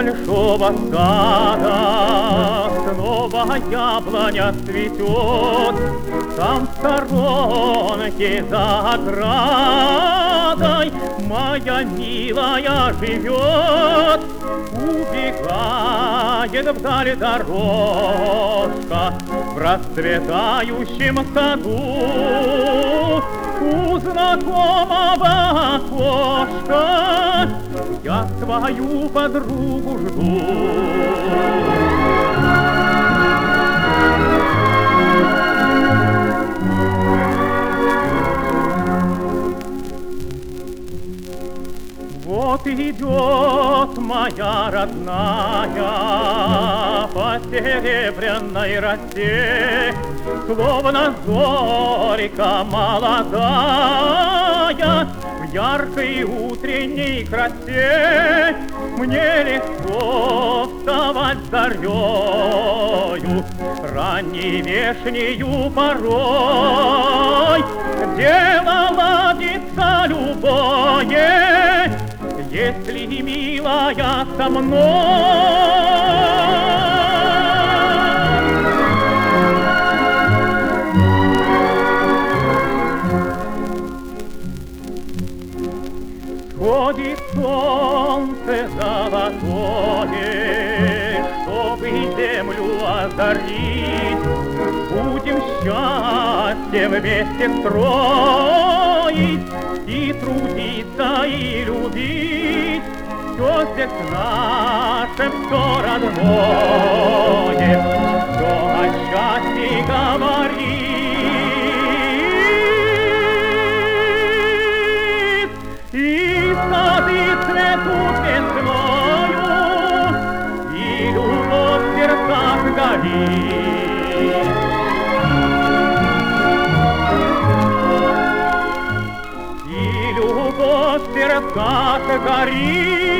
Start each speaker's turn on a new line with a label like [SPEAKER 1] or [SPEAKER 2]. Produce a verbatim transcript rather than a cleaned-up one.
[SPEAKER 1] большого сада снова яблоня цветет, там в сторонке за оградой моя милая живет. Убегает вдаль дорожка в расцветающем саду. У знакомого окошка я свою подругу жду. Вот идет моя родная по серебряной росе, словно зорька молодая в яркой утренней красе. Мне легко вставать зарею, ранней вешнею порой. Дело ладится любое, если милая со мной. Сходит солнце золотое, чтобы землю озарить. Будем счастье вместе строить, и трудиться, и любить. Все здесь наше, все родное, все о счастье говорит. И сады цветут весною, и любовь в сердцах горит. И любовь в сердцах горит.